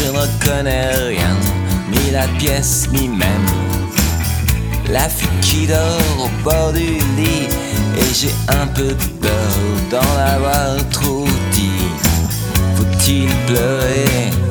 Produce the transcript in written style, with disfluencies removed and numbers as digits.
ne reconnais rien, ni la pièce, ni même la fille qui dort au bord du lit. Et j'ai un peu peur d'en avoir trop dit. Faut-il pleurer?